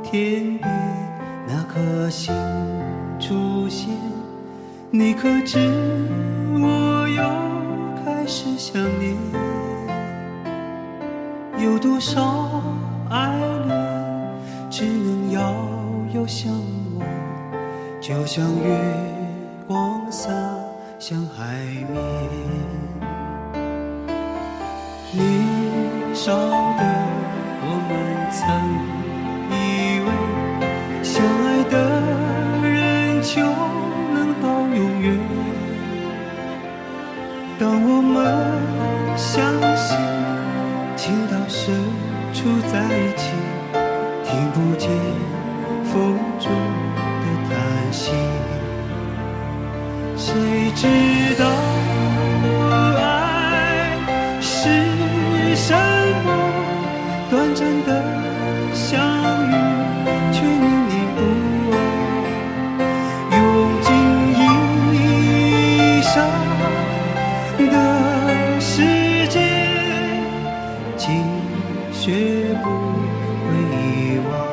天边那颗星出现，你可知我又开始想念？有多少爱恋只能遥遥相望，就像月光洒向海面。年少的我们曾以为相爱的人就能到永远，当我们相信情到深处在一起，听不见风中的叹息。谁知道爱是什么？短暂的相遇却念念不忘，用尽一生的时间，竟学不会遗忘。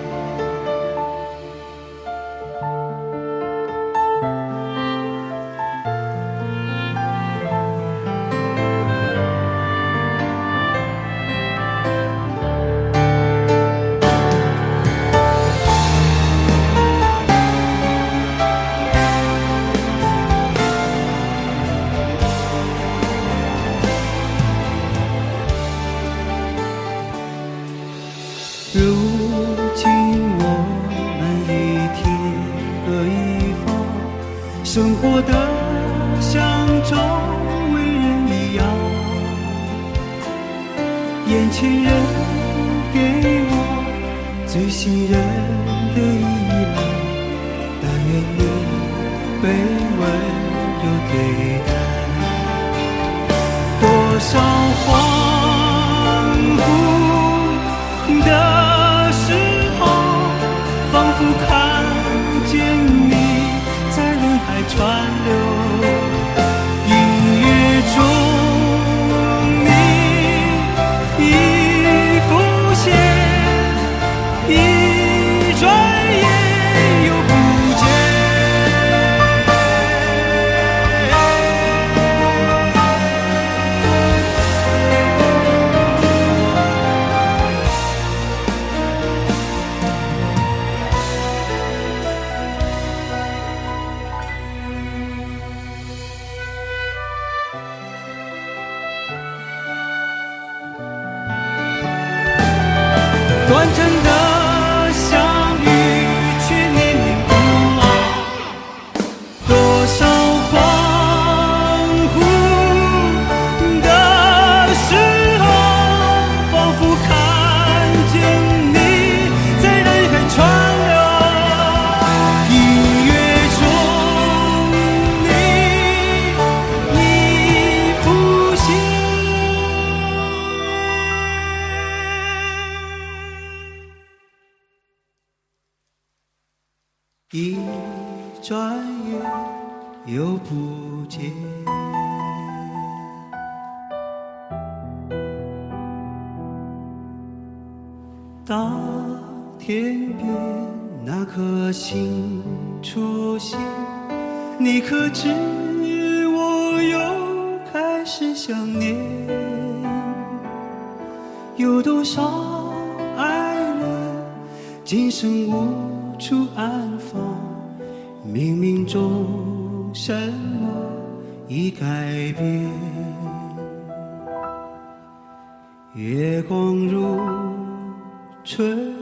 如今我们一天各一方，生活的像周围人一样，眼前人给我最信任的依赖，但愿你被温柔对待。多少恍惚的时候，仿佛看见你在人海川流，音乐中你已浮现，一转眼又不见。短暂的相遇却念念不忘，多少恍惚的时候，仿佛看见你在人海川流，音乐中你已浮现。一转眼又不见。当天边那颗星出现，你可知我又开始想念？有多少爱恋今生无处安放，冥冥中什么已改变？月光如春